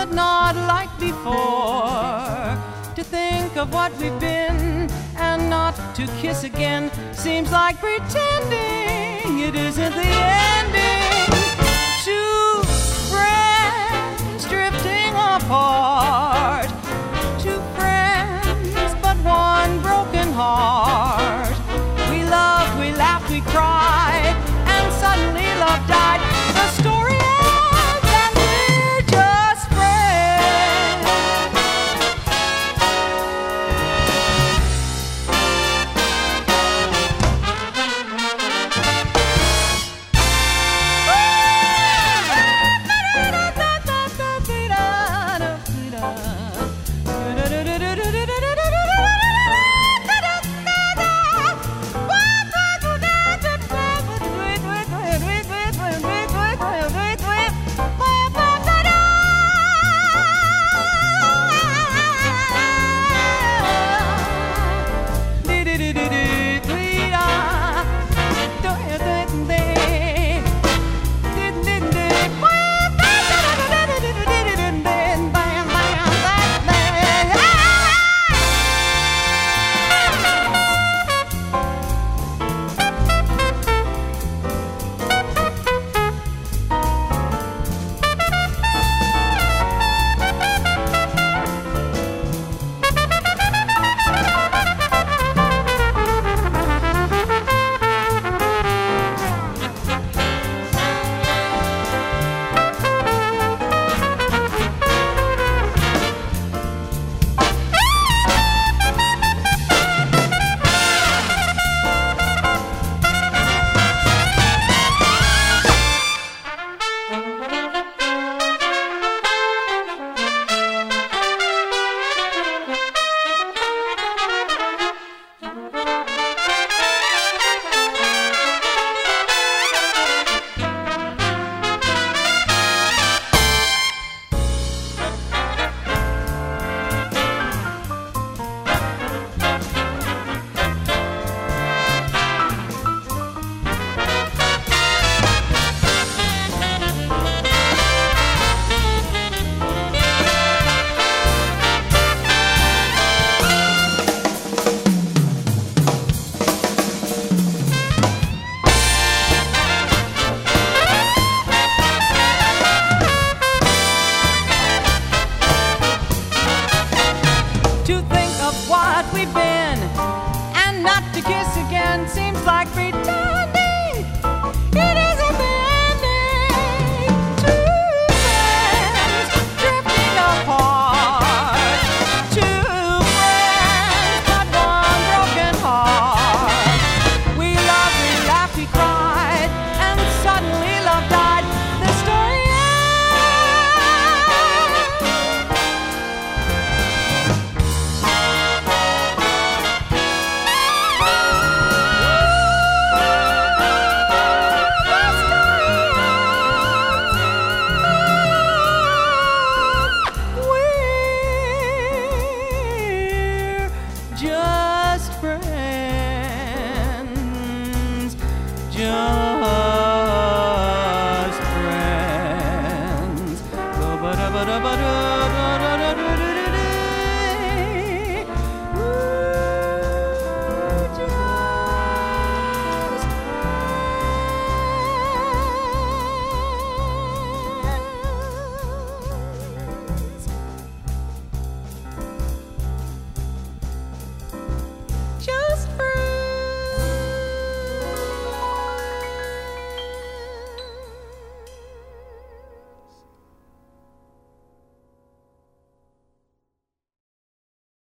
but not like before. To think of what we've been and not to kiss again seems like pretending it isn't the ending. Two friends drifting apart, two friends but one broken heart. We loved, we laughed, we cried, and suddenly love died. The story ends and we're just friends. To think of what we've been and not to kiss again seems like pretending